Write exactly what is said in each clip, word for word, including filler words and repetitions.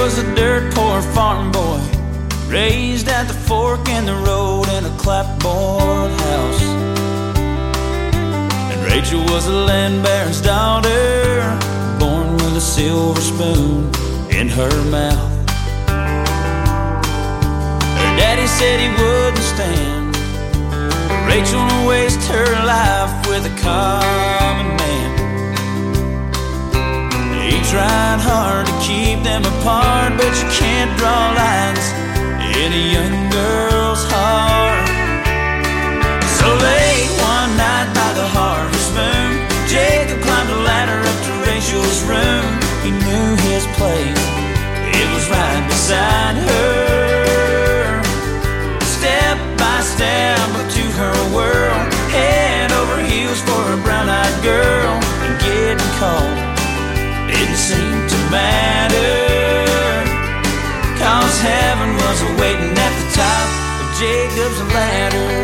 was a dirt poor farm boy, raised at the fork in the road in a clapboard house. And Rachel was a land baron's daughter, born with a silver spoon in her mouth. Her daddy said he wouldn't stand Rachel to waste her life with a common man. He tried hard to keep them apart, but you can't draw lines in a young girl's heart. So late one night by the harvest moon, Jacob climbed a ladder up to Rachel's room. He knew his place, it was right beside her. Step by step up to her world, head over heels for a brown-eyed girl. And getting caught didn't seem to matter, 'cause heaven was waiting at the top of Jacob's ladder.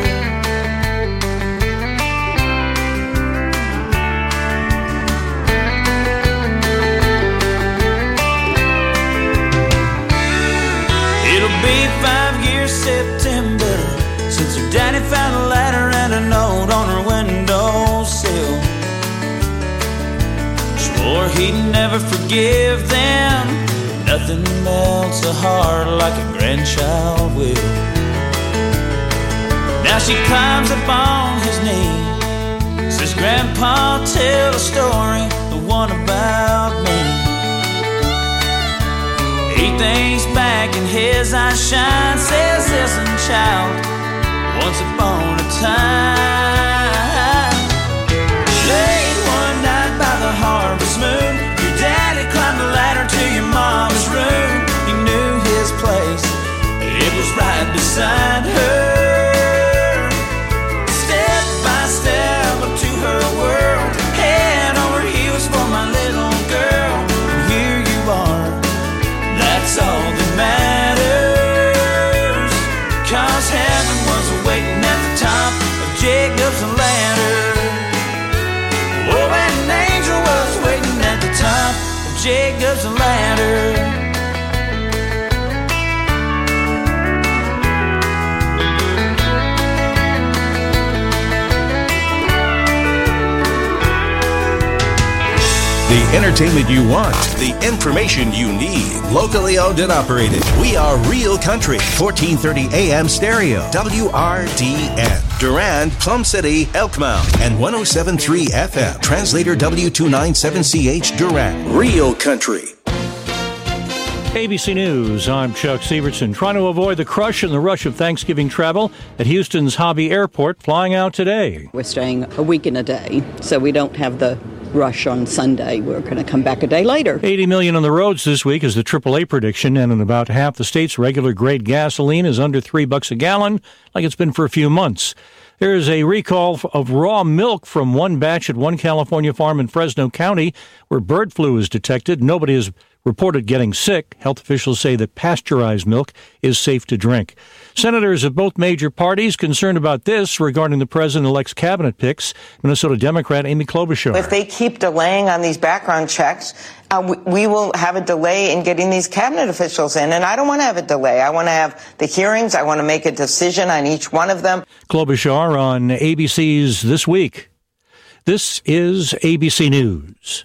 It'll be five years September since her daddy found a ladder and a note on her windowsill. Swore he'd never forgive them. Nothing melts a heart like a grandchild will. Now she climbs up on his knee, says, Grandpa, tell a story, the one about me. He thinks back and his eyes shine, says, listen, child, once upon a time, late one night by the harvest moon, your daddy climbed the ladder to your mama's room. He knew his place, it was right beside her. Step by step up to her world, head over heels for my little girl. And here you are, that's all that matters, 'cause heaven was waiting at the top of Jacob's ladder. Oh, and an angel was waiting at the top of Jacob's ladder. The entertainment you want, the information you need. Locally owned and operated. We are Real Country, fourteen thirty A M stereo, W R D N. Durand, Plum City, Elkmount, and one oh seven point three F M. Translator W two ninety-seven C H, Durand. Real Country. A B C News, I'm Chuck Sievertson. Trying to avoid the crush and the rush of Thanksgiving travel at Houston's Hobby Airport, flying out today. We're staying a week and a day, so we don't have the rush on Sunday. We're going to come back a day later. eighty million on the roads this week is the triple A prediction, and in about half the states, regular grade gasoline is under three bucks a gallon, like it's been for a few months. There is a recall of raw milk from one batch at one California farm in Fresno County where bird flu is detected. Nobody has reported getting sick. Health officials say that pasteurized milk is safe to drink. Senators of both major parties concerned about this regarding the president-elect's cabinet picks. Minnesota Democrat Amy Klobuchar. If they keep delaying on these background checks, uh, we, we will have a delay in getting these cabinet officials in. And I don't want to have a delay. I want to have the hearings. I want to make a decision on each one of them. Klobuchar on A B C's This Week. This is A B C News.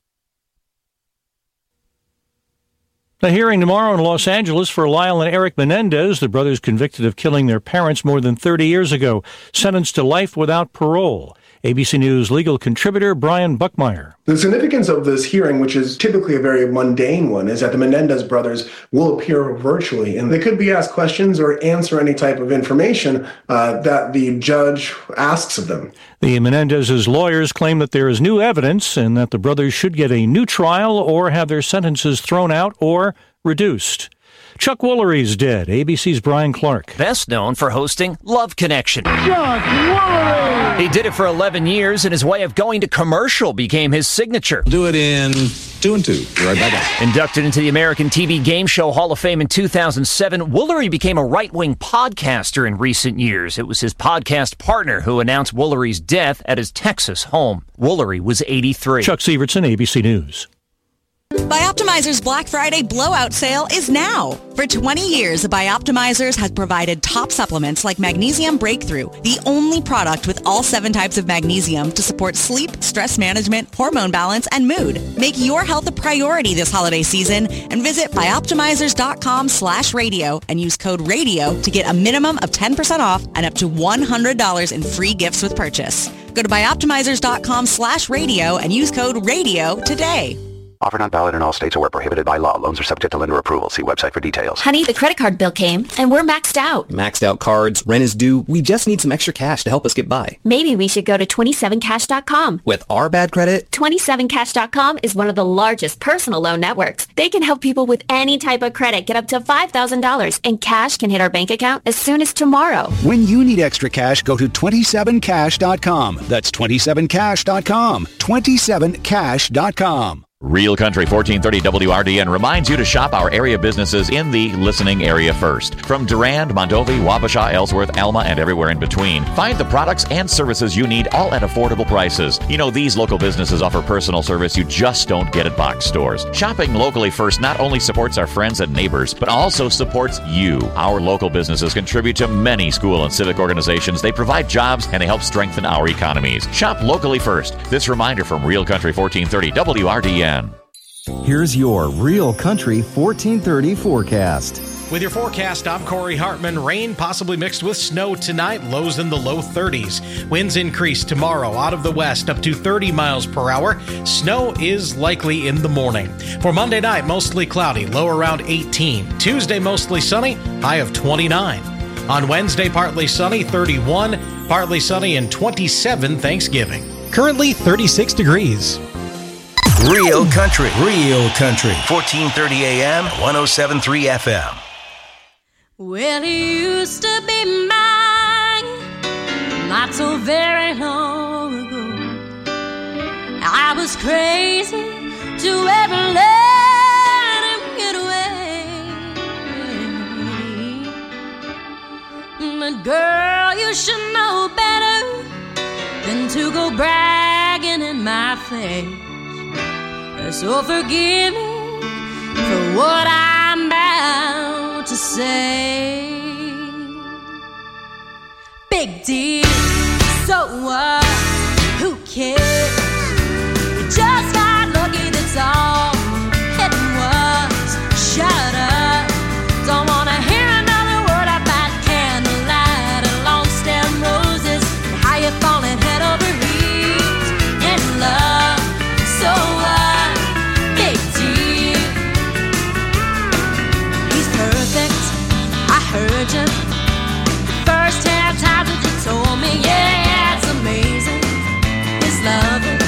A hearing tomorrow in Los Angeles for Lyle and Eric Menendez, the brothers convicted of killing their parents more than thirty years ago, sentenced to life without parole. A B C News legal contributor Brian Buckmeyer. The significance of this hearing, which is typically a very mundane one, is that the Menendez brothers will appear virtually, and they could be asked questions or answer any type of information uh, that the judge asks of them. The Menendez's lawyers claim that there is new evidence and that the brothers should get a new trial or have their sentences thrown out or reduced. Chuck Woolery's dead. A B C's Brian Clark. Best known for hosting Love Connection. Chuck Woolery! He did it for eleven years, and his way of going to commercial became his signature. Do it in two and two. Be right back. Inducted into the American T V Game Show Hall of Fame in two thousand seven, Woolery became a right-wing podcaster in recent years. It was his podcast partner who announced Woolery's death at his Texas home. Woolery was eighty-three. Chuck Sievertson, A B C News. Bioptimizer's Black Friday blowout sale is now. For twenty years, Bioptimizers has provided top supplements like Magnesium Breakthrough, the only product with all seven types of magnesium to support sleep, stress management, hormone balance, and mood. Make your health a priority this holiday season and visit bioptimizers.com slash radio and use code radio to get a minimum of ten percent off and up to one hundred dollars in free gifts with purchase. Go to bioptimizers.com slash radio and use code radio today. Offer not valid in all states or where prohibited by law. Loans are subject to lender approval. See website for details. Honey, the credit card bill came, and we're maxed out. Maxed out cards, rent is due. We just need some extra cash to help us get by. Maybe we should go to twenty-seven cash dot com. With our bad credit? twenty-seven cash dot com is one of the largest personal loan networks. They can help people with any type of credit get up to five thousand dollars, and cash can hit our bank account as soon as tomorrow. When you need extra cash, go to twenty-seven cash dot com. That's twenty-seven cash dot com. twenty-seven cash dot com. Real Country fourteen thirty W R D N reminds you to shop our area businesses in the listening area first. From Durand, Mondovi, Wabasha, Ellsworth, Alma, and everywhere in between. Find the products and services you need all at affordable prices. You know, these local businesses offer personal service you just don't get at box stores. Shopping locally first not only supports our friends and neighbors, but also supports you. Our local businesses contribute to many school and civic organizations. They provide jobs and they help strengthen our economies. Shop locally first. This reminder from Real Country fourteen thirty W R D N. Here's your Real Country fourteen thirty forecast. With your forecast, I'm Corey Hartman. Rain possibly mixed with snow tonight, lows in the low thirties. Winds increase tomorrow out of the west up to thirty miles per hour. Snow is likely in the morning. For Monday night, mostly cloudy, low around eighteen. Tuesday, mostly sunny, high of twenty-nine. On Wednesday, partly sunny, thirty-one. Partly sunny and twenty-seven Thanksgiving. Currently thirty-six degrees. Real Country. Real Country. fourteen thirty A M, one oh seven point three F M. Well, he used to be mine not so very long ago. I was crazy to ever let him get away. But girl, you should know better than to go bragging in my face. So forgive me for what I'm about to say. Big deal, so what? Who cares? You just got lucky, that's all it was. Shut up, don't wanna hear another word about candlelight and long stem roses and how you're falling head over heels in love. So what? Heard you first ten times that you told me, yeah, yeah, it's amazing. His love.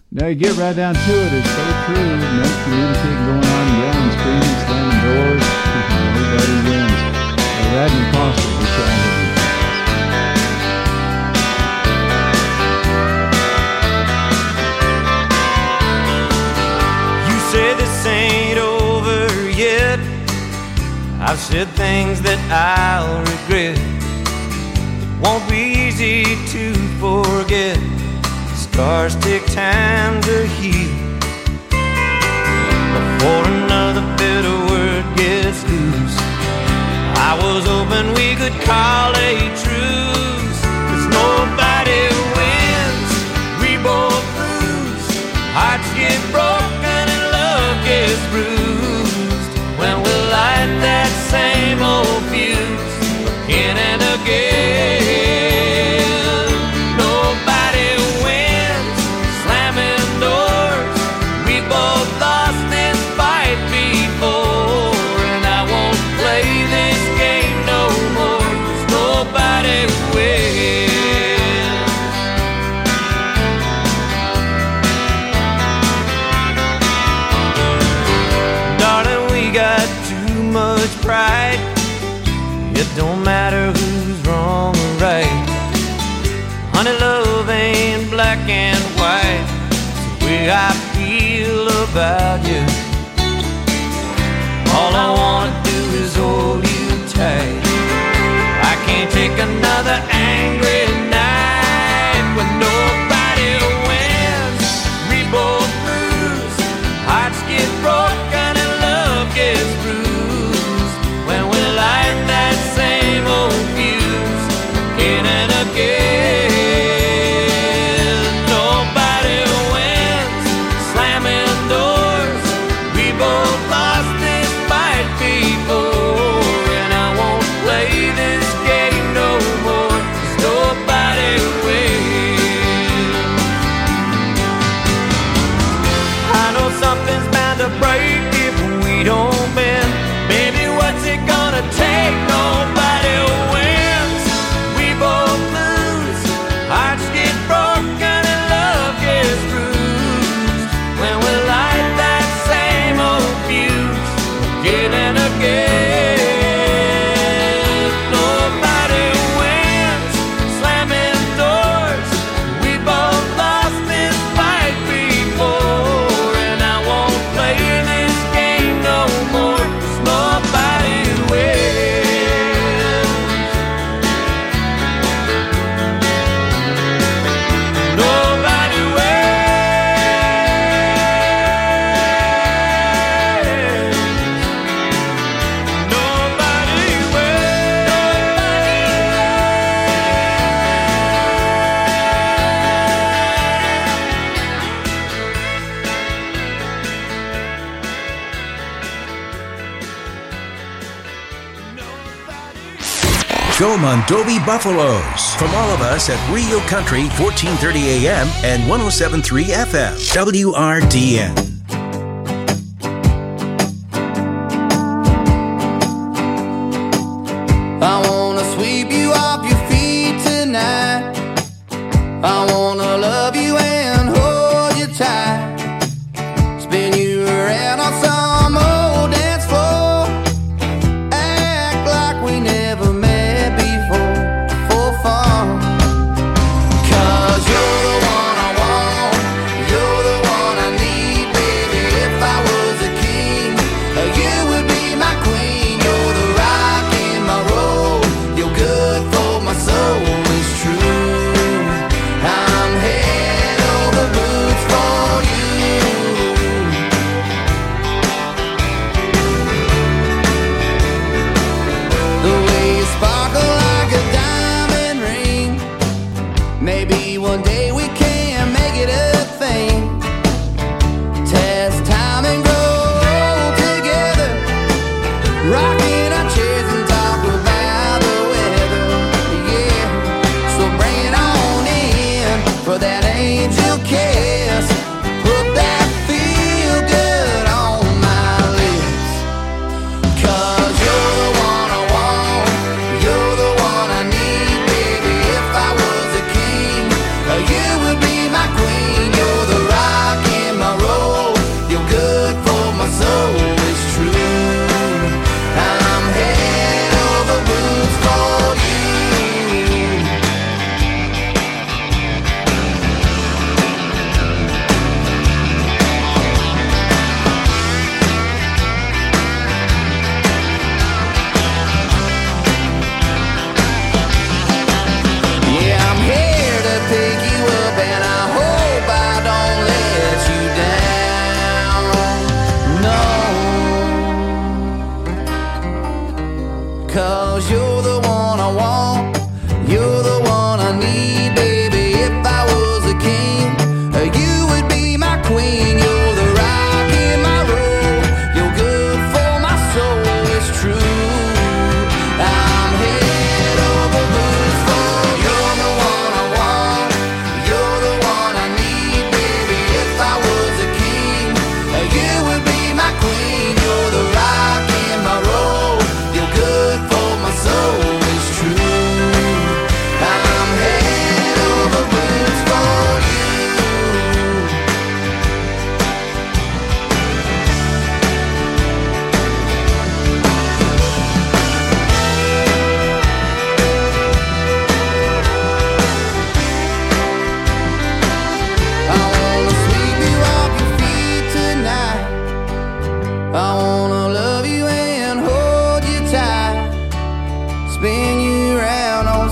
Now you get right down to it. It's so true. No communicating going on, yelling, screaming, slamming doors. Nobody wins. Uh, Radney Foster, we try to do. You say this ain't over yet. I've said things that I'll regret. It won't be easy to forget. Scars take time to heal before another bitter word gets loose. I was hoping we could call a truce, 'cause nobody wins, we both lose. Hearts get broken and love gets bruised when we light that same old fuse again and again. Pride. It don't matter who's wrong or right. Honey, love ain't black and white. It's the way I feel about you. All I wanna do is hold you tight. I can't take another angry night when nobody wins, we both lose. Hearts get broken and love gets bruised. Take nobody wins, we both lose. Hearts get broken and love gets bruised when we light that same old fuse again and again. Nobody wins, slamming doors. We both lost this fight before, and I won't play this game no more, 'cause nobody wins. Go Mondovi Buffaloes. From all of us at Real Country, fourteen thirty A M and one oh seven point three F M, W R D N. I wanna sweep you off your feet tonight. I wanna love you and hold you tight. Spin you around on some old dance floor. Act like we never met before, for fun. 'Cause you're the one I want, you're the one I need, baby.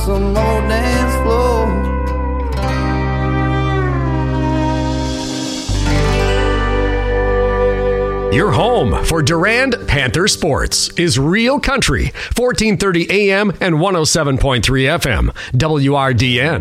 some old dance floor. Your home for Durand Panther Sports is Real Country, fourteen thirty A M and one oh seven point three F M, W R D N.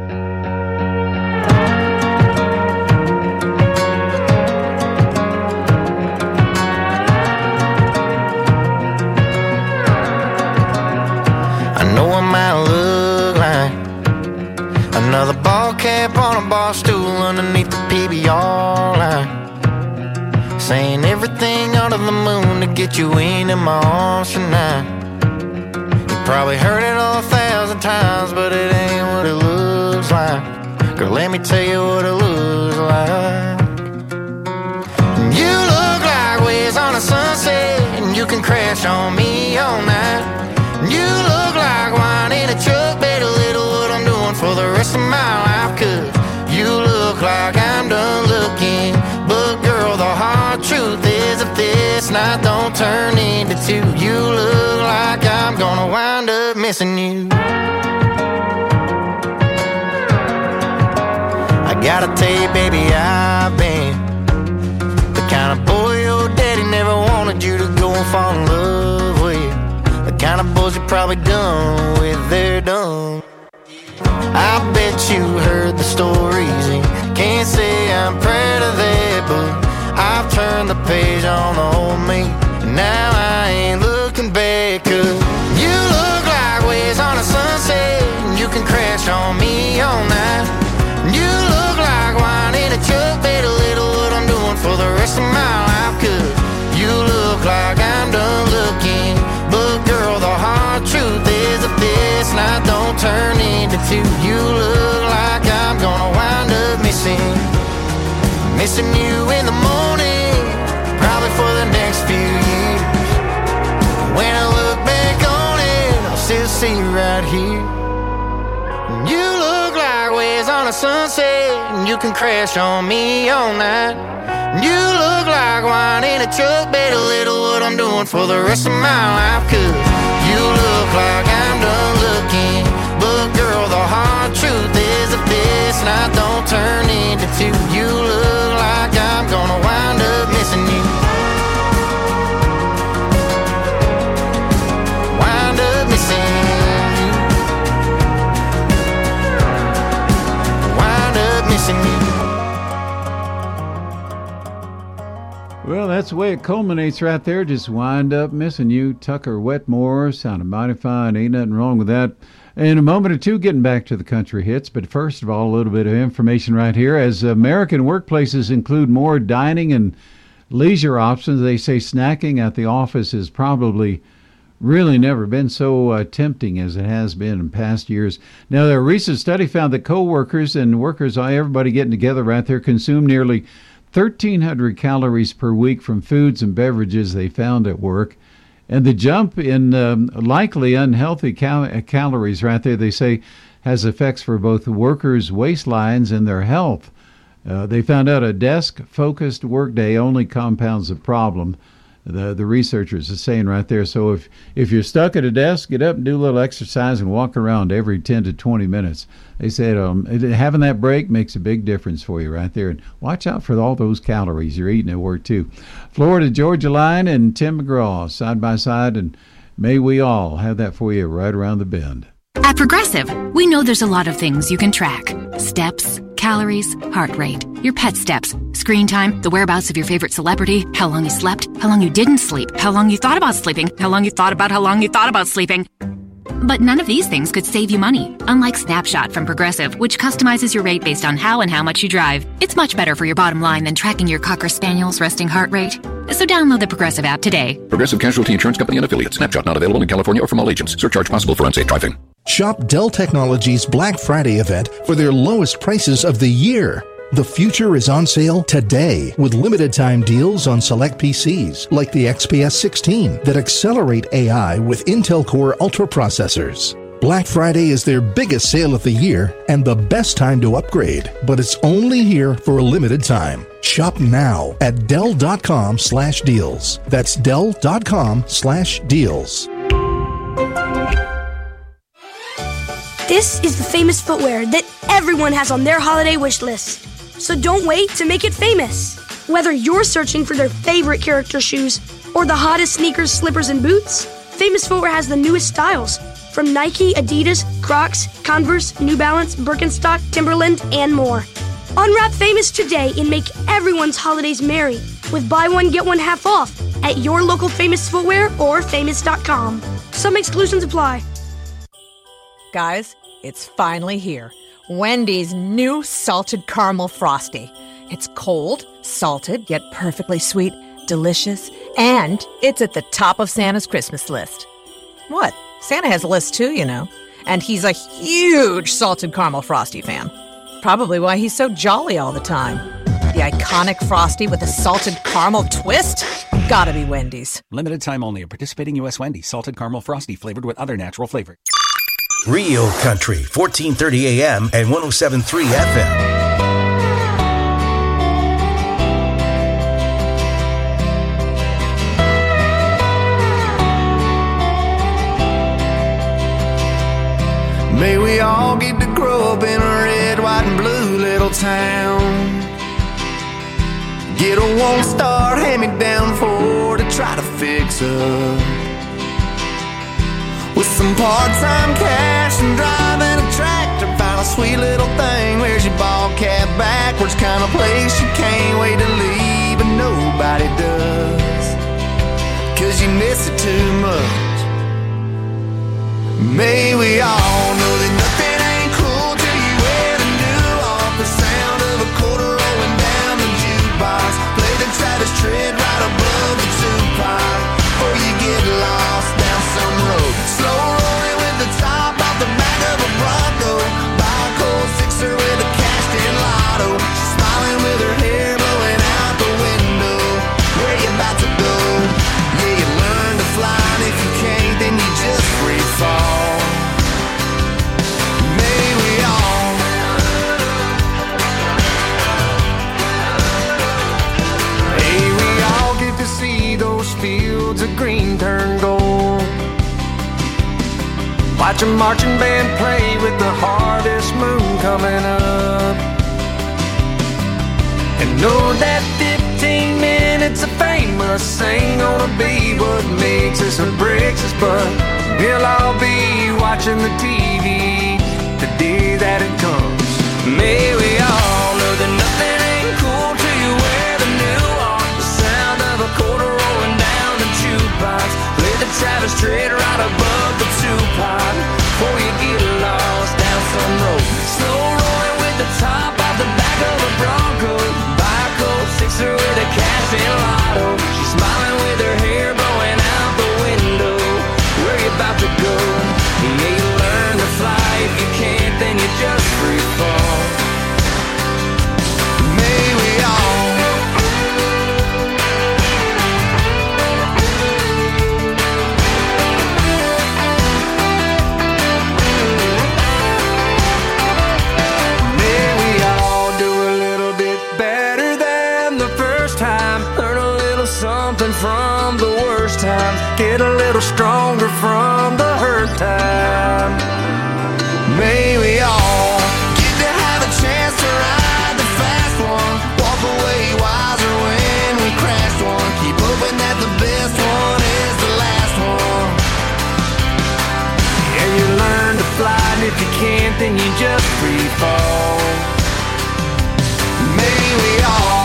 I know I might look like another ball cap on a bar stool underneath the P B R line, saying everything under the moon to get you into my arms tonight. You probably heard it all a thousand times, but it ain't what it looks like. Girl, let me tell you what it looks like. You look like waves on a sunset, and you can crash on me all night. You look like wine in a truck, better little what I'm doing for the rest of my life. Cause you look like I'm done looking, but girl, the hard truth is if this night don't turn into two, you look like I'm gonna wind up missing you. I gotta tell you, baby, I've been the kind of boy your daddy never wanted you to go and fall in love with. The kind of boys you're probably done with, they're done. I bet you heard the stories and can't say I'm proud of that, but I've turned the page on the old me, and now I ain't looking back. Cause you look like waves on a sunset, and you can crash on me all night. You look like wine in a truck, better little what I'm doing for the rest of my life. Cause you look like I'm done looking, but girl, the hard truth is if this night don't turn into two, you look like I'm gonna wind up missing Missing you in the morning, probably for the next few years. When I look back on it, I'll still see you right here. You look like waves on a sunset, and you can crash on me all night. You look like wine in a truck, better little what I'm doing for the rest of my life. Cause you look like I'm done looking, but girl, the hard truth is if this night don't turn into two, you look like I'm gonna wind up missing you. Wind up missing you. Wind up missing you. Well, that's the way it culminates right there. Just wind up missing you. Tucker Wetmore sounded mighty fine. Ain't nothing wrong with that. In a moment or two, getting back to the country hits. But first of all, a little bit of information right here. As American workplaces include more dining and leisure options, they say snacking at the office has probably really never been so uh, tempting as it has been in past years. Now, a recent study found that co-workers and workers, everybody getting together right there, consume nearly thirteen hundred calories per week from foods and beverages they found at work. And the jump in um, likely unhealthy cal- calories right there, they say, has effects for both the workers' waistlines and their health. Uh, they found out a desk-focused workday only compounds the problem. The the researchers are saying right there. So if, if you're stuck at a desk, get up and do a little exercise and walk around every ten to twenty minutes. They said um, having that break makes a big difference for you right there. And watch out for all those calories you're eating at work, too. Florida Georgia Line and Tim McGraw side by side, and may we all have that for you right around the bend. At Progressive, we know there's a lot of things you can track. Steps, calories, heart rate, your pet steps, screen time, the whereabouts of your favorite celebrity, how long you slept, how long you didn't sleep, how long you thought about sleeping, how long you thought about how long you thought about sleeping. But none of these things could save you money, unlike Snapshot from Progressive, which customizes your rate based on how and how much you drive. It's much better for your bottom line than tracking your Cocker Spaniel's resting heart rate. So download the Progressive app today. Progressive Casualty Insurance Company and Affiliates. Snapshot not available in California or from all agents. Surcharge possible for unsafe driving. Shop Dell Technologies Black Friday event for their lowest prices of the year. The future is on sale today with limited time deals on select P Cs like the X P S sixteen that accelerate A I with Intel Core Ultra processors. Black Friday is their biggest sale of the year and the best time to upgrade, but it's only here for a limited time. Shop now at Dell.com slash deals. That's Dell.com slash deals. This is the famous footwear that everyone has on their holiday wish list. So don't wait to make it famous. Whether you're searching for their favorite character shoes or the hottest sneakers, slippers, and boots, Famous Footwear has the newest styles from Nike, Adidas, Crocs, Converse, New Balance, Birkenstock, Timberland, and more. Unwrap Famous today and make everyone's holidays merry with buy one, get one half off at your local Famous Footwear or famous dot com. Some exclusions apply. Guys, it's finally here. Wendy's new salted caramel frosty. It's cold, salted, yet perfectly sweet, delicious, and it's at the top of Santa's Christmas list. What? Santa has a list too, you know. And he's a huge salted caramel frosty fan. Probably why he's so jolly all the time. The iconic frosty with a salted caramel twist? Gotta be Wendy's. Limited time only at participating U S Wendy's. Salted caramel frosty flavored with other natural flavors. Real Country, fourteen thirty A M and one oh seven point three F M. May we all get to grow up in a red, white, and blue little town. Get a one-star hand-me-down Ford to try to fix up. With some part-time cash and driving a tractor, find a sweet little thing. Wears your ball cap backwards, kind of place you can't wait to leave, but nobody does, 'cause you miss it too much. May we all know that nothing ain't cool till you wear the new off. The sound of a quarter rolling down the jukebox. Play the Travis Tritt right above the two-pipe before you get lost down some road. Slow rolling with the top off the back of a Bronco. Buy a cold sixer with a cashed-in lotto. She's smiling with her hair blowing out the window. Where you about to go? Yeah, you learn to fly, and if you can't, then you just free fall. Fields of green turn gold. Watch a marching band play with the harvest moon coming up. And know that fifteen minutes of fame must ain't gonna be what makes us or breaks us, but we'll all be watching the T V the day that it comes. May we all know that nothing ain't cool till you wear the new off. The sound of a quarter rolling down the jukebox. Play the Travis Tritt right above the two-pipe before you get lost down some road. Slow rolling with the top off the back of a Bronco. Buy a cold sixer with a cash-in lotto. She's smiling with her hair blowing out the window. Where you about to go? You may learn to fly. If you can't, then you just free fall. May we all from the worst times, get a little stronger from the hurt time. May we all get to have a chance to ride the fast one, walk away wiser when we crashed one, keep hoping that the best one is the last one. Yeah, you learn to fly, and if you can't, then you just free fall. May we all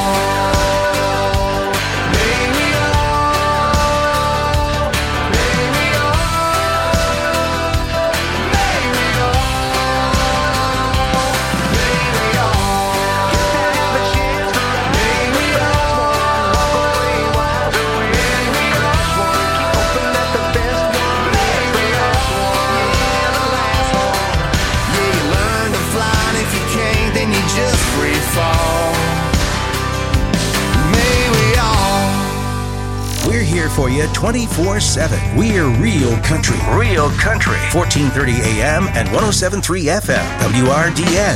for you twenty-four seven. We're Real Country. Real Country. fourteen thirty A M and one oh seven point three F M. W R D N.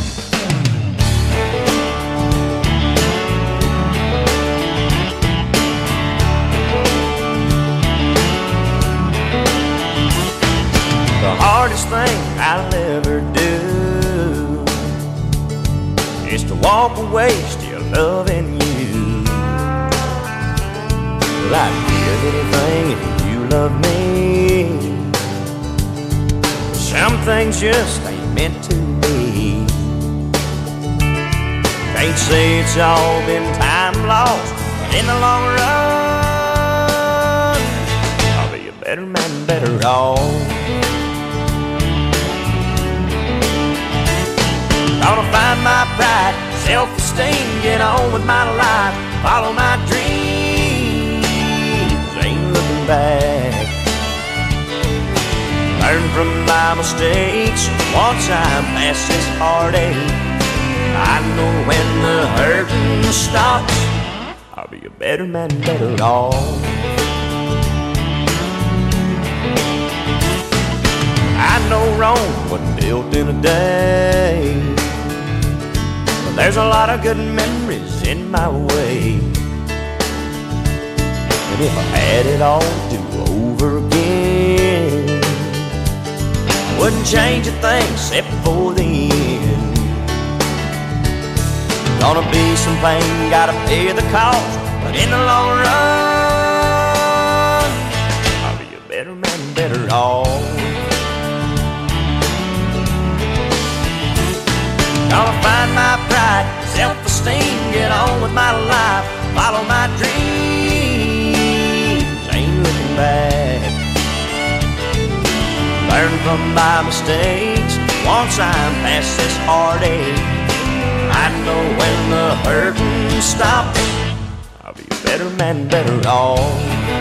The hardest hardest thing I'll ever do is to walk away still loving you. Well, I'd give anything if you love me. Some things just ain't meant to be. Can't say it's all been time lost, but in the long run, I'll be a better man, better off. Gonna find my pride, self-esteem, get on with my life, follow my dreams, ain't looking back. Learn from my mistakes once I'm past this heartache. I know when the hurting stops, I'll be a better man, better off. I know Rome wasn't built in a day, but there's a lot of good memories in my way. And if I had it all to do over again, I wouldn't change a thing except for the end. Gonna be some pain, gotta pay the cost, but in the long run, I'll be a better man, better off. Gonna find my pride, self-esteem, get on with my life, follow my dreams, ain't looking back. Learn from my mistakes once I'm past this heartache. I know when the hurting stops, I'll be a better man, better off.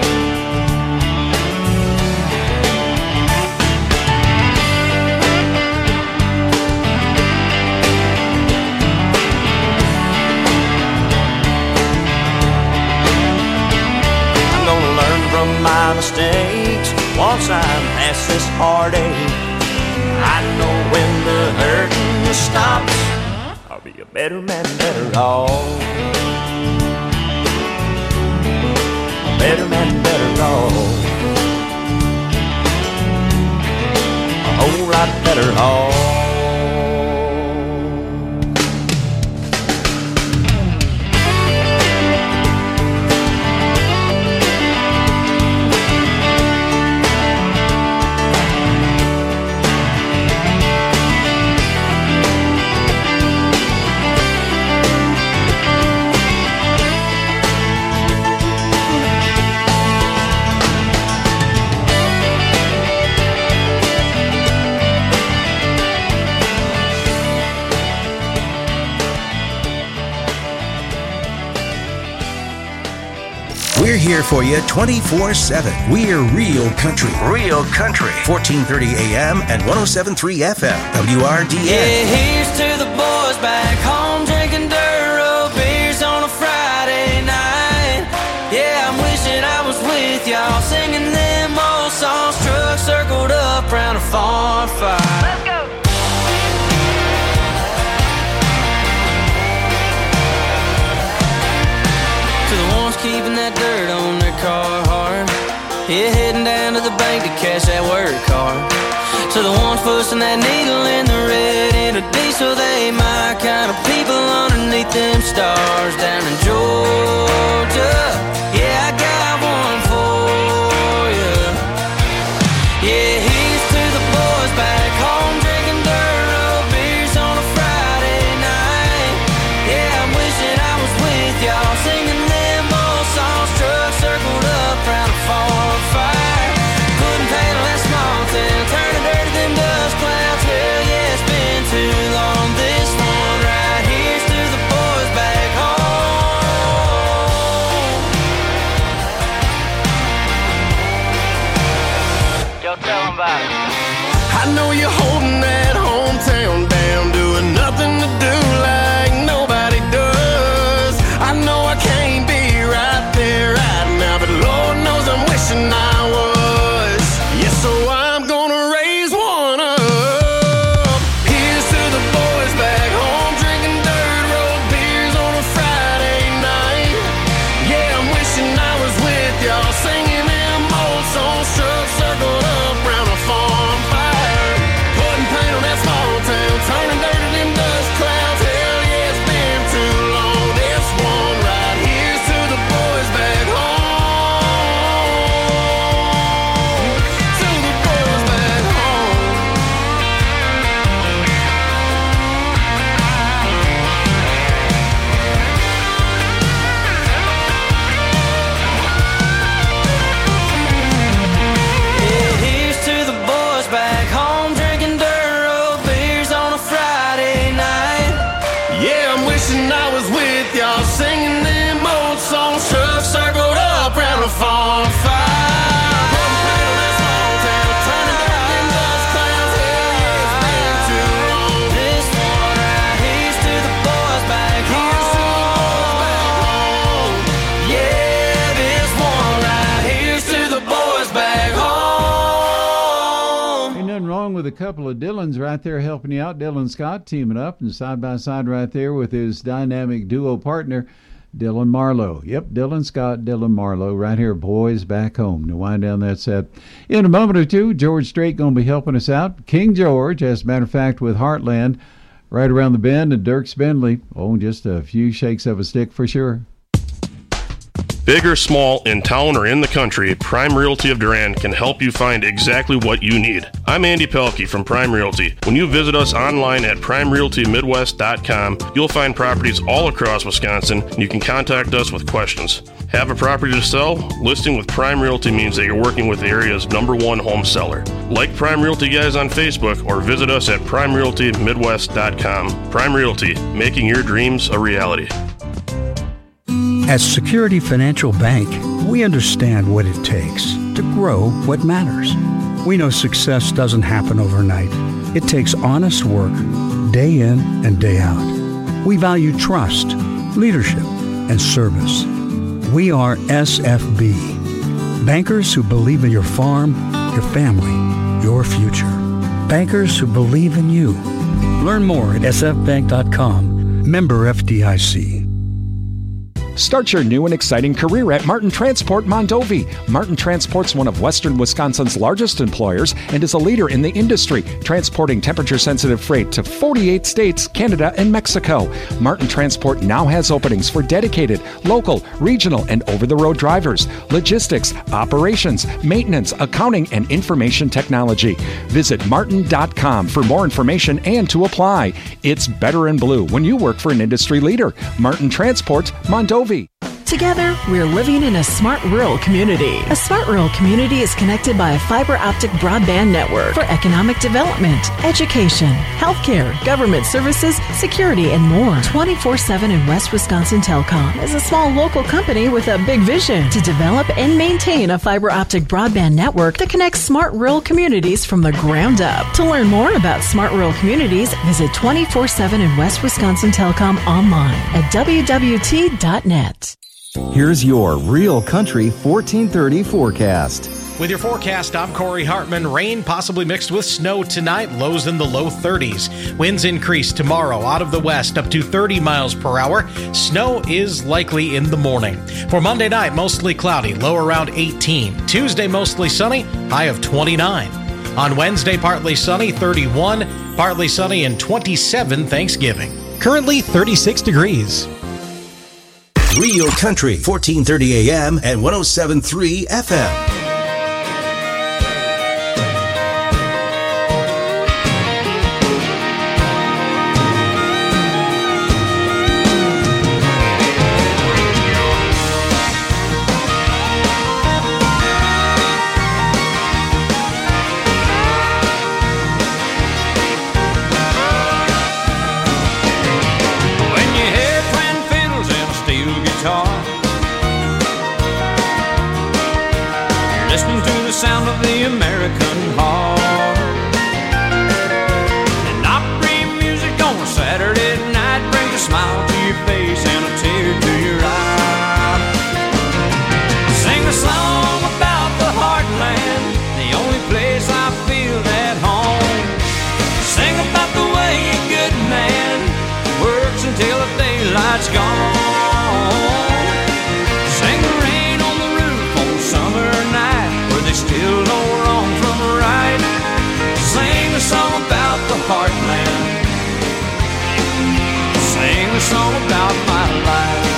I'm gonna learn from my mistakes once I'm past this heartache. I know when the hurting stops, I'll be a better man, better off. A better man, better off. A whole lot better off. We're here for you twenty-four seven. We're Real Country. Real Country. fourteen thirty A M and one oh seven point three F M. W R D N. Yeah, here's to the boys back home drinking dirt road beers on a Friday night. Yeah, I'm wishing I was with y'all singing them old songs. Trucks circled up round a farm fire. Let's go. Keeping that dirt on their car hard. Yeah, heading down to the bank to cash that work card. To the ones pushing that needle in the red in a diesel, they my kind of people underneath them stars down in Georgia. Yeah, I got one for you. Yeah, here's to the boys back home drinking dirt road beers on a Friday night. Yeah, I'm wishing I was with y'all singing truck circled up round a farm fire. Couldn't paint a last small town, turning dirty them dust clouds. Hell yeah, it's been too long. This one right here's to the boys back home. with a couple of Dylans right there helping you out. Dylan Scott teaming up and side by side right there with his dynamic duo partner, Dylan Marlowe. Yep, Dylan Scott, Dylan Marlowe, right here, Boys Back Home. To wind down that set. In a moment or two, George Strait going to be helping us out. King George, as a matter of fact, with Heartland right around the bend, and Dirk Spindley. Oh, just a few shakes of a stick for sure. Big or small, in town or in the country, Prime Realty of Durand can help you find exactly what you need. I'm Andy Pelkey from Prime Realty. When you visit us online at prime realty midwest dot com, you'll find properties all across Wisconsin, and you can contact us with questions. Have a property to sell? Listing with Prime Realty means that you're working with the area's number one home seller. Like Prime Realty guys on Facebook or visit us at prime realty midwest dot com. Prime Realty, making your dreams a reality. At Security Financial Bank, we understand what it takes to grow what matters. We know success doesn't happen overnight. It takes honest work, day in and day out. We value trust, leadership, and service. We are S F B, bankers who believe in your farm, your family, your future. Bankers who believe in you. Learn more at s f bank dot com. Member F D I C. Start your new and exciting career at Martin Transport Mondovi. Martin Transport's one of Western Wisconsin's largest employers and is a leader in the industry, transporting temperature-sensitive freight to forty-eight states, Canada, and Mexico. Martin Transport now has openings for dedicated, local, regional, and over-the-road drivers, logistics, operations, maintenance, accounting, and information technology. Visit martin dot com for more information and to apply. It's better in blue when you work for an industry leader. Martin Transport Mondovi. Together, we're living in a smart rural community. A smart rural community is connected by a fiber optic broadband network for economic development, education, healthcare, government services, security, and more. twenty-four seven in West Wisconsin Telecom is a small local company with a big vision to develop and maintain a fiber optic broadband network that connects smart rural communities from the ground up. To learn more about smart rural communities, visit twenty-four seven in West Wisconsin Telecom online at w w t dot net. Here's your Real Country fourteen thirty forecast. With your forecast, I'm Corey Hartman. Rain possibly mixed with snow tonight, lows in the low thirties. Winds increase tomorrow out of the west up to thirty miles per hour. Snow is likely in the morning. For Monday night, mostly cloudy, low around eighteen. Tuesday, mostly sunny, high of twenty-nine. On Wednesday, partly sunny, thirty-one. Partly sunny and twenty-seven Thanksgiving. Currently thirty-six degrees. Real Country, fourteen thirty A M and one oh seven point three F M. Sound of the American heart. And opera music on a Saturday night brings a smile to your face and a tear to your eye. Sing a song about the heartland, the only place I feel at home. Sing about the way a good man works until the daylight's gone. Sing the rain on the roof on a summer night, still know wrong from right. Sing a song about the heartland. Sing a song about my life.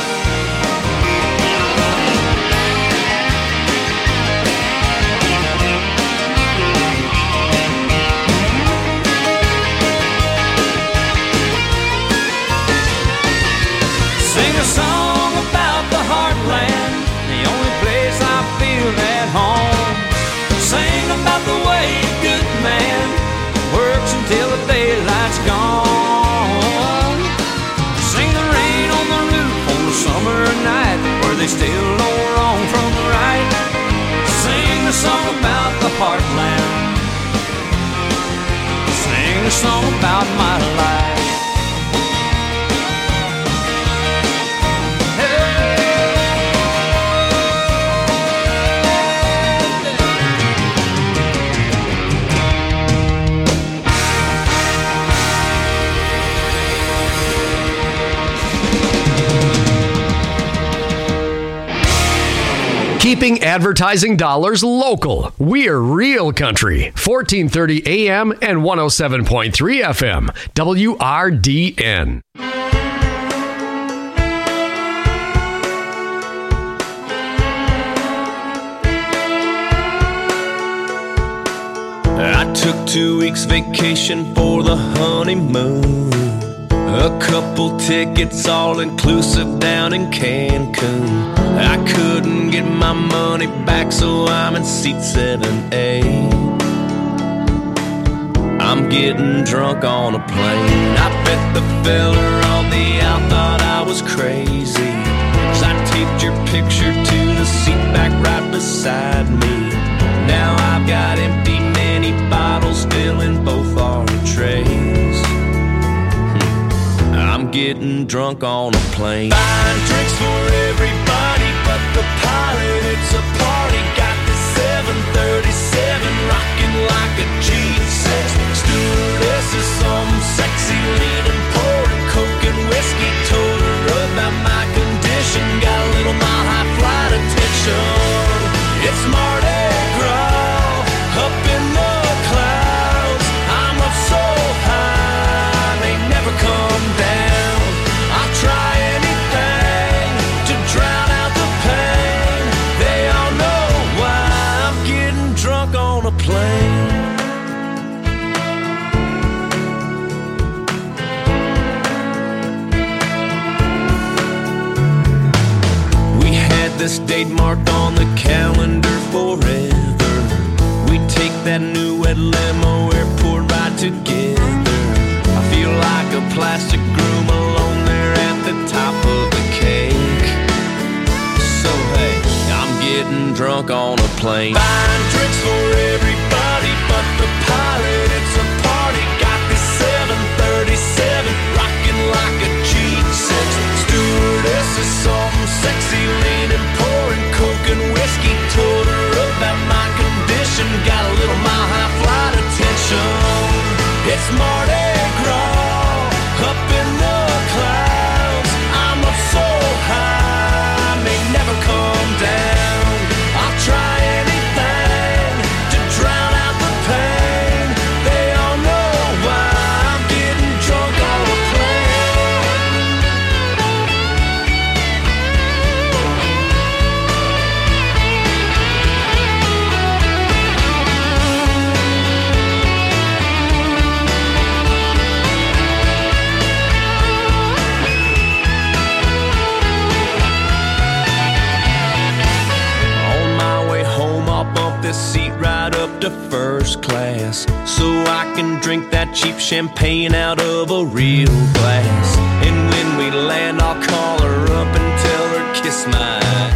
Sing a song about the heartland, the only place I feel at home. Sing about the way a good man works until the daylight's gone. Sing the rain on the roof on a summer night where they still know wrong from right. Sing a song about the heartland. Sing a song about my life. Keeping advertising dollars local. We're Real Country. fourteen thirty A M and one oh seven point three F M. W R D N. I took two weeks vacation for the honeymoon. A couple tickets all inclusive down in Cancun. I couldn't get my money back, so I'm in seat seven A. I'm getting drunk on a plane. I bet the fella on the out thought I was crazy, 'cause I taped your picture to the seat back right beside me. Now I've got empty mini bottles filling both our trays. I'm getting drunk on a plane. Buying drinks for everybody but the pilot. It's a party. Got the seven thirty-seven rocking like a G six. Stewardess is some sexy leaning, pouring coke and whiskey. Told her about my condition. Got a little mile high flight attention. It's Mardi Gras up in the clouds. I'm up so high they never come down. I'll try anything to drown out the pain. They all know why I'm getting drunk on a plane. We had this date marked on the calendar forever. We take that new red limo, airport ride together. I feel like a plastic groom alone there at the top of the cake. So hey, I'm getting drunk on a plane. Buying drinks for everybody but the pilot. It's a party. Got this seven thirty-seven rocking like a G six. Stewardess is some sexy leaning, pouring coke and whiskey. Told her about my condition. Got a little mile high flight attention. It's Mardi Gras up in the clouds. I'm up so high I may never come down. I'll try anything to drown out the pain. They all know why I'm getting drunk on a this seat right up to first class, so I can drink that cheap champagne out of a real glass. And when we land, I'll call her up and tell her kiss my eye.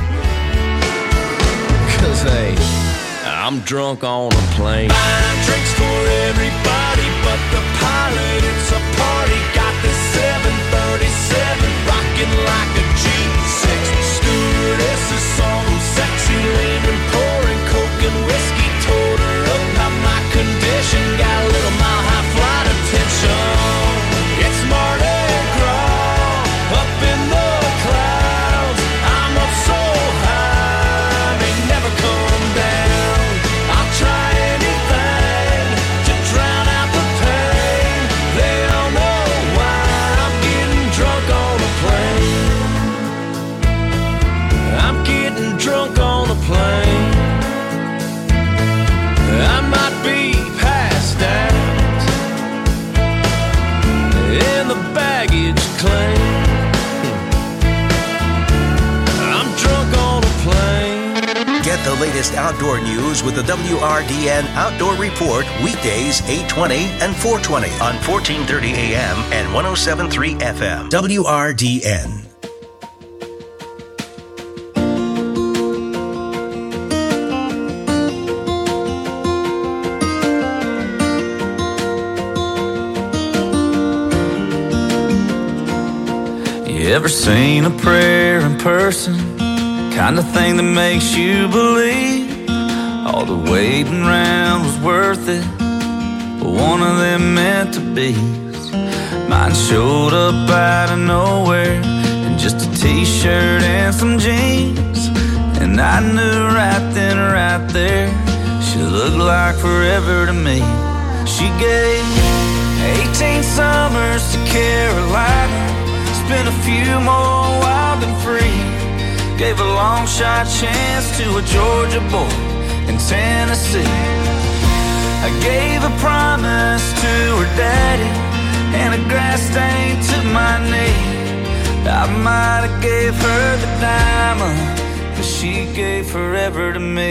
'Cause hey, I'm drunk on a plane. Buying drinks for everybody but the pilot. It's a party. Got this seven thirty-seven rocking like a G six. Stewardess is some sexy leaning, pouring coke and whiskey. Told her about my condition. Got a little mile high flight attention. It's Mardi Gras up in the clouds. I'm up so high they never come down. I'll try anything to drown out the pain. They all know why I'm getting drunk on a plane. I'm getting drunk on a plane. I might be passed out in the baggage claim. I'm drunk on a plane. Get the latest outdoor news with the W R D N Outdoor Report weekdays eight twenty and four twenty on fourteen thirty A M and one oh seven point three F M. W R D N. You ever seen a prayer in person? Kind of thing that makes you believe all the waiting around was worth it, but one of them meant to be. Mine showed up out of nowhere in just a t-shirt and some jeans, and And I knew right then, right there, she looked like forever to me. She gave eighteen summers to Carolina, spent a few more wild and free. Gave a long shot chance to a Georgia boy in Tennessee. I gave a promise to her daddy and a grass stain to my knee. I might have gave her the diamond, but she gave forever to me.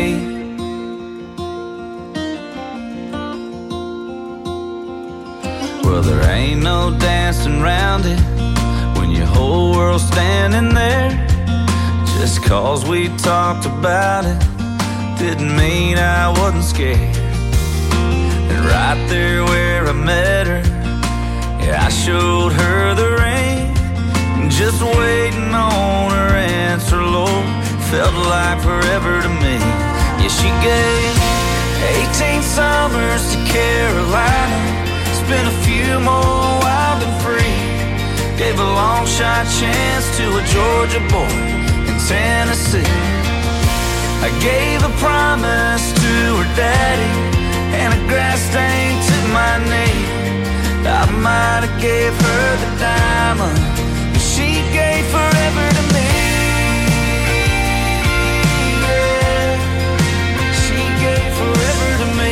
Well, there ain't no dancing around it when your whole world's standing there. Just cause we talked about it didn't mean I wasn't scared. And right there where I met her, yeah, I showed her the ring. Just waiting on her answer, Lord, felt like forever to me. Yeah, she gave eighteen summers to Carolina, spent a few more wild and free. Gave a long shot chance to a Georgia boy in Tennessee. I gave a promise to her daddy and a grass stain to my knee. I might have gave her the diamond, but she gave forever to me. Yeah, she gave forever to me.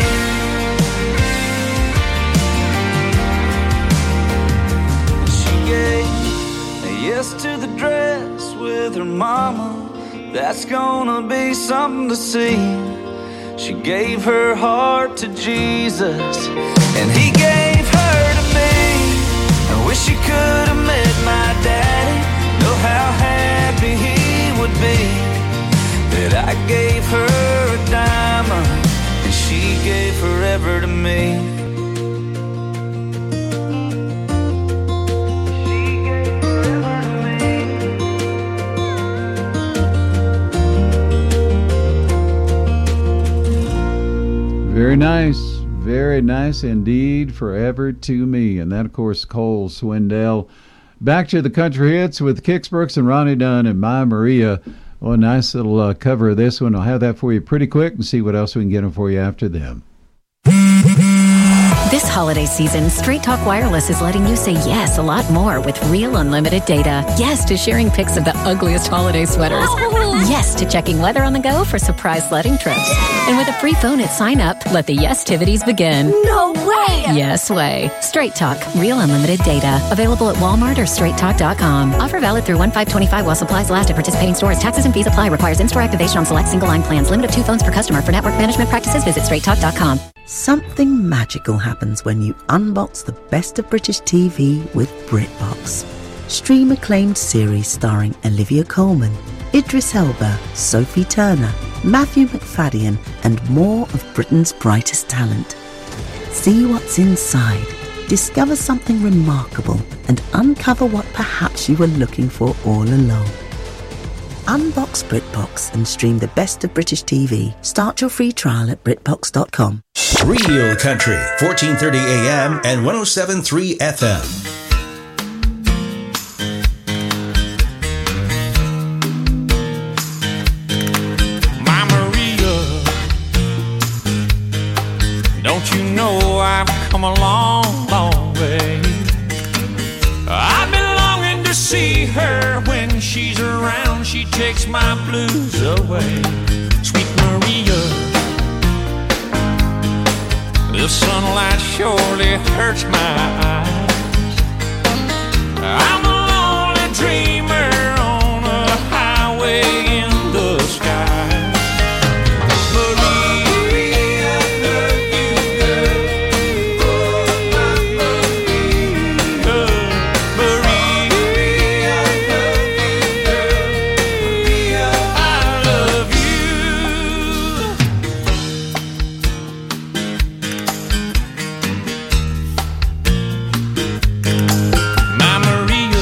She gave a yes to the dress with her mama. That's gonna be something to see. She gave her heart to Jesus, and he gave her to me. I wish you could have met my daddy, know how happy he would be that I gave her a diamond and she gave forever to me. Very nice. Very nice indeed. Forever to me. And that, of course, Cole Swindell. Back to the country hits with Kix Brooks and Ronnie Dunn and My Maria. Well, a nice little uh, cover of this one. I'll have that for you pretty quick and see what else we can get them for you after them. This holiday season, Straight Talk Wireless is letting you say yes a lot more with real unlimited data. Yes to sharing pics of the ugliest holiday sweaters. Oh. Yes to checking weather on the go for surprise sledding trips. And with a free phone at sign up, let the yes-tivities begin. No way! Yes way. Straight Talk, real unlimited data. Available at Walmart or straight talk dot com. Offer valid through one five twenty-five while supplies last at participating stores. Taxes and fees apply. Requires in-store activation on select single line plans. Limit of two phones per customer. For network management practices, visit straight talk dot com. Something magical happens when you unbox the best of British T V with BritBox. Stream acclaimed series starring Olivia Colman, Idris Elba, Sophie Turner, Matthew McFadden, and more of Britain's brightest talent. See what's inside, discover something remarkable, and uncover what perhaps you were looking for all along. Unbox BritBox and stream the best of British T V. Start your free trial at britbox dot com. Real Country, fourteen thirty A M and one oh seven point three F M. My Maria, don't you know I've come a long, long way? I've been longing to see her. When she's around, she takes my blues away. Sweet Maria, the sunlight surely hurts my eyes. I'm a lonely dreamer on a highway in the sky. Maria, I love you, girl. Oh, my Maria. Maria, I love you, girl. Maria, I love My Maria,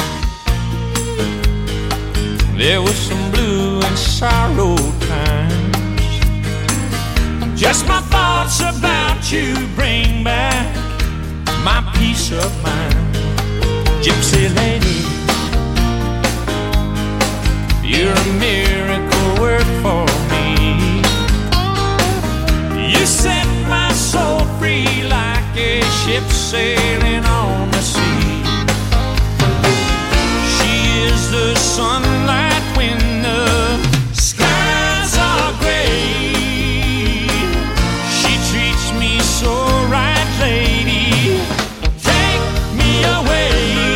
there was some blue and sorrow times. Just my thoughts about you bring back my peace of mind. Gypsy lady, You're a miracle work for me. You set my soul free like a ship sailing on the sea. She is the sunlight when the skies are gray. She treats me so right, lady. Take me away.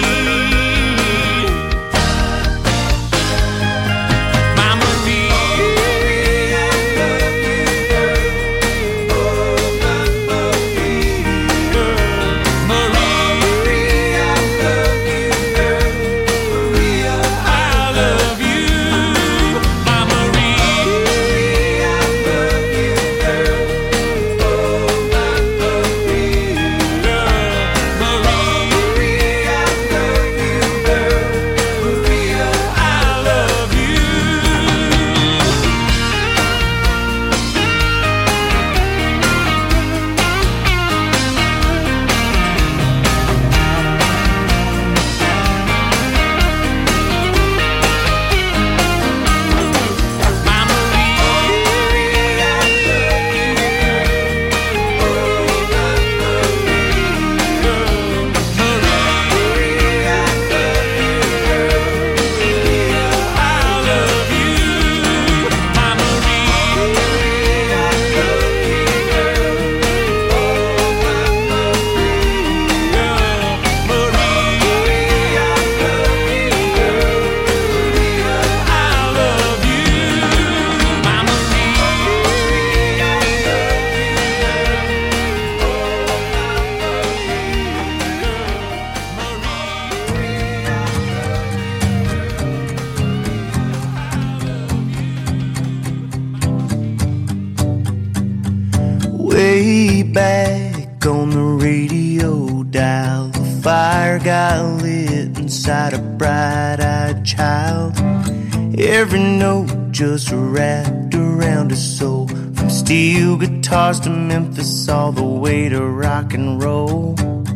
Way back on the radio dial, the fire got lit inside a bright-eyed child. Every note just wrapped around his soul, from steel guitars to Memphis, all the way to rock and roll.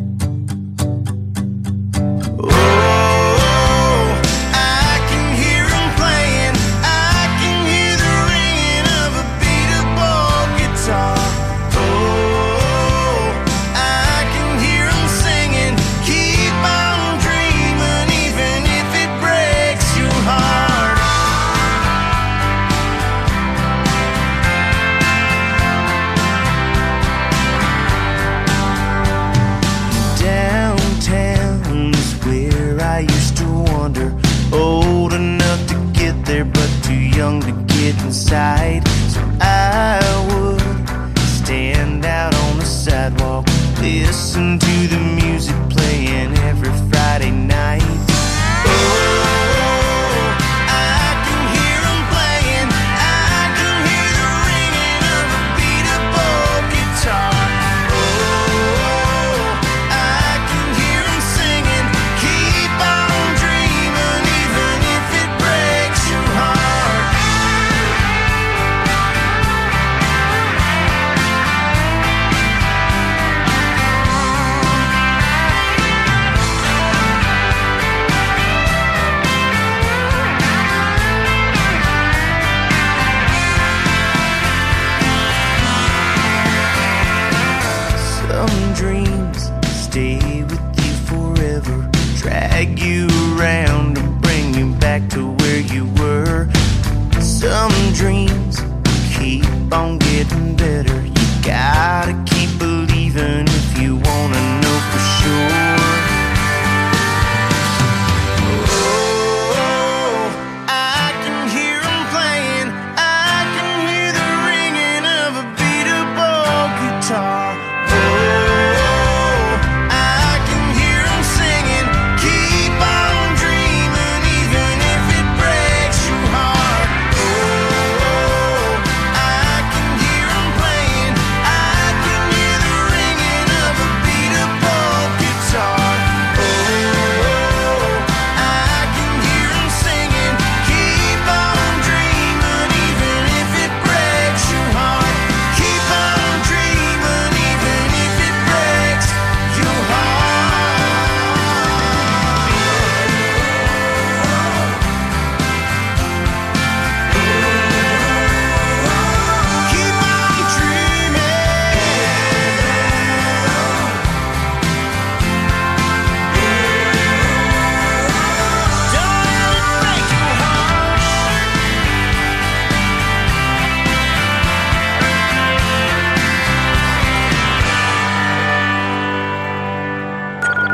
Young to get inside, so I would stand out on the sidewalk, listen to the music playing every Friday night. Drag you around and bring you back to where you were. Some dreams keep on getting better. You gotta keep believing if you wanna know for sure. Oh, I can hear them playing. I can hear the ringing of a beat-up guitar. Ball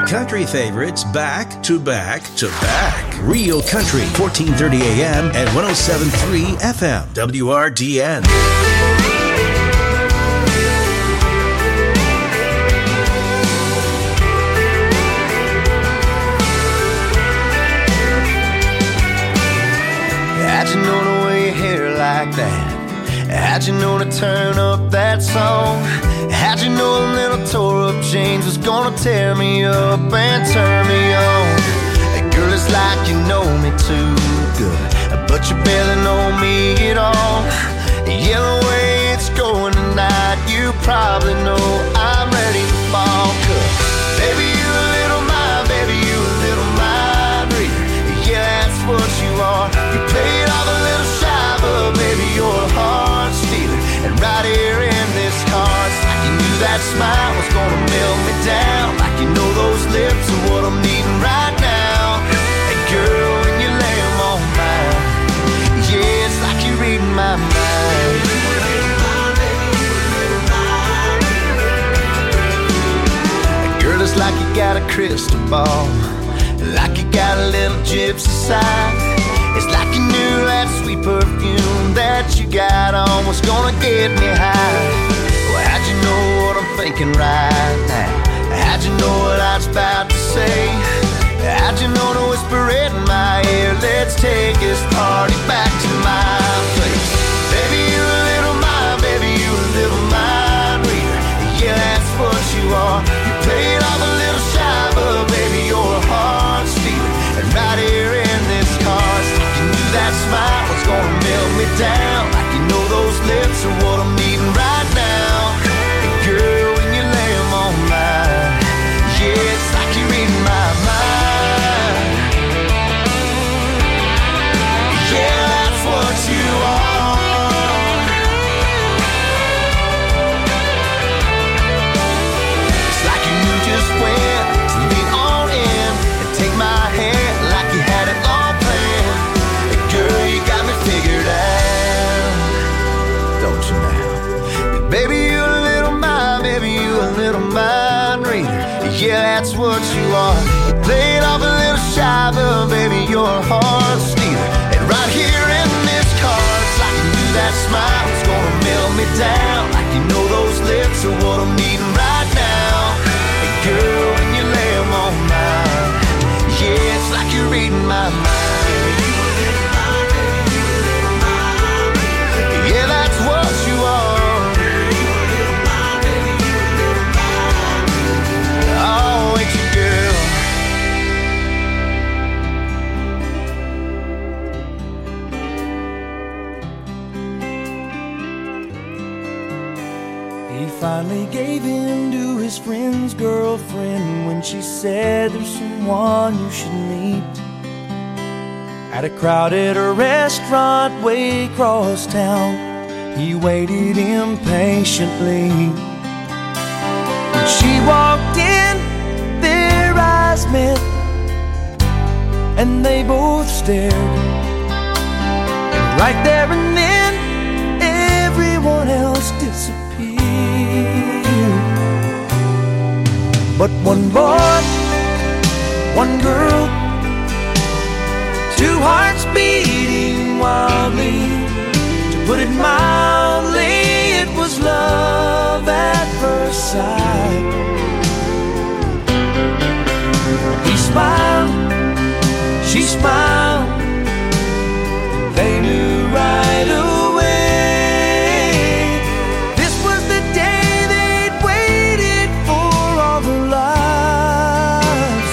country favorites back to back to back. Real Country, fourteen thirty A M and one oh seven point three F M, W R D N. How'd you know to wear your hair like that? How'd you know to turn up that song? How'd you know a little tore up jeans was gonna tear me up and turn me on? Hey, girl, it's like you know me too good, but you barely know me at all. Yeah, the way it's going tonight, you probably know I'm ready to fall. 'Cause baby, you a little mind, baby, you a little mind reader. Yeah, that's what you are. You played all the little shy, but baby, you're a heart stealer. And right here in this car, it's like you knew that smile was gonna melt me down. Like you know those lips are what I'm needing right now. Hey girl, when you lay them on mine, yeah, it's like you're reading my mind. Hey girl, it's like you got a crystal ball, like you got a little gypsy side. It's like you knew that sweet perfume that you got on was gonna get me high. Well, how'd you know what I'm thinking right now? How'd you know what I was about to say? How'd you know to whisper it in my ear? Let's take this party back to my place. Baby, you a little mind, baby, you a little mind reader. Yeah, that's what you are. You played all the little shy, but baby, you're a heart stealer. And right here in this car, you knew that smile was gonna melt me down. Like you know those lips are what I'm needing right now. And girl, when you lay them on mine, yeah, it's like you're reading my mind. Yeah, that's what you are. It's like you knew just when to lean on in and take my hand like you had it all planned. And girl, you got me figured out, don't you now? Baby, you a little mind, baby, you a little mind reader. Yeah, that's what you are. You played off a little shy, but baby, you're a heart stealer. And right here in this car, it's like you knew that smile was gonna melt me down. Like you know those lips are what I'm needing right now. And girl, when you lay them on mine, yeah, it's like you're reading my mind. Yeah, that's what you are. Oh, ain't you, girl? He finally gave in to his friend's girlfriend when she said there's someone you should meet. At a crowded restaurant way across town, he waited impatiently. When she walked in, their eyes met, and they both stared. And right there and then, everyone else disappeared. But one boy, one girl, two hearts beating wildly. To put it mildly, it was love at first sight. He smiled, she smiled, they knew right away. This was the day they'd waited for all their lives.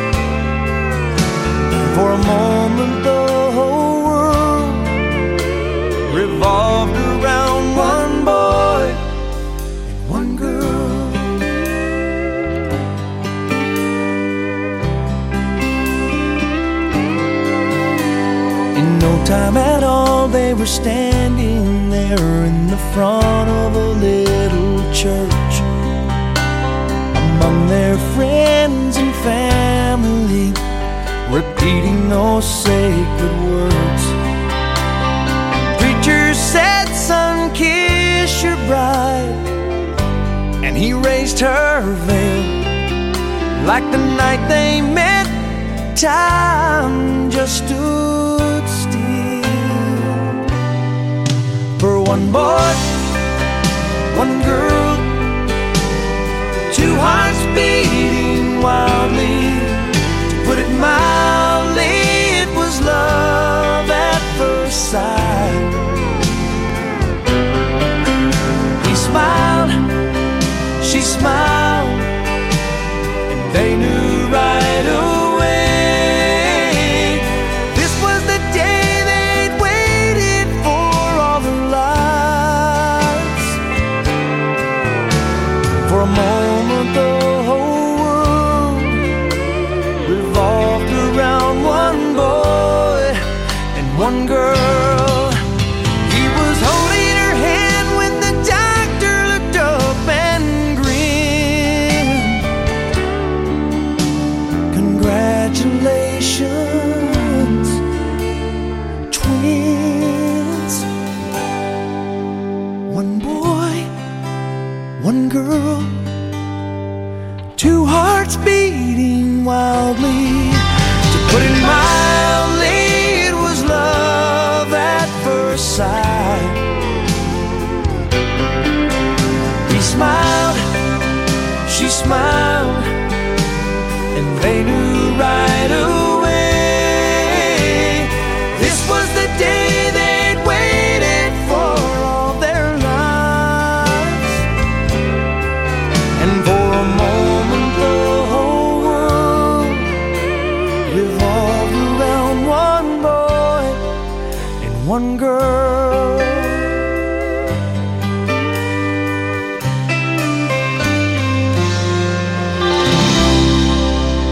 For a moment the whole world revolved around one boy and one girl. In no time at all they were standing there in the front of a little church, among their friends and family, repeating those sacred words. Preacher said, son, kiss your bride, and he raised her veil Like the night they met, time just stood still. For one boy, one girl, two hearts beating wildly. To put it mildly, it was love at first sight. He smiled, she smiled, and they knew right away. This was the day they'd waited for all their lives. For a moment the whole world revolved around one boy and one girl. He was holding her hand when the doctor looked up and grinned. Congratulations, twins. One boy, one girl, two hearts beating wildly. To put it mildly, it was love at first sight. He smiled, she smiled, and they knew right away. This was the day they'd waited for all their lives. And for a moment the whole world revolved around one boy and one girl.